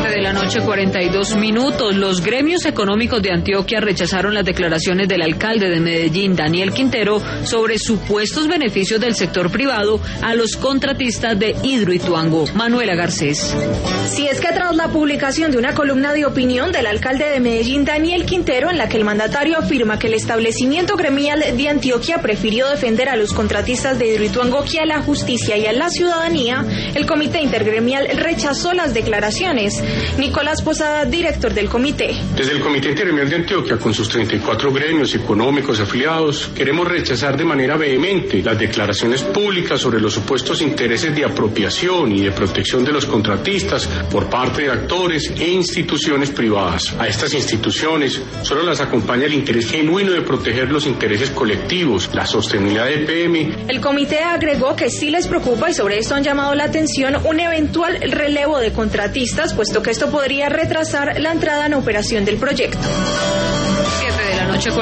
7:42 p.m. Los gremios económicos de Antioquia rechazaron las declaraciones del alcalde de Medellín, Daniel Quintero, sobre supuestos beneficios del sector privado a los contratistas de Hidroituango. Manuela Garcés. Si es que tras la publicación de una columna de opinión del alcalde de Medellín, Daniel Quintero, en la que el mandatario afirma que el establecimiento gremial de Antioquia prefirió defender a los contratistas de Hidroituango que a la justicia y a la ciudadanía, el comité intergremial rechazó las declaraciones. Nicolás Posada, director del comité. Desde el Comité Intergremial de Antioquia, con sus 34 gremios económicos afiliados, queremos rechazar de manera vehemente las declaraciones públicas sobre los supuestos intereses de apropiación y de protección de los contratistas por parte de actores e instituciones privadas. A estas instituciones solo las acompaña el interés genuino de proteger los intereses colectivos, la sostenibilidad de EPM. El comité agregó que sí les preocupa, y sobre esto han llamado la atención, un eventual relevo de contratistas, puesto que esto podría retrasar la entrada en operación del proyecto.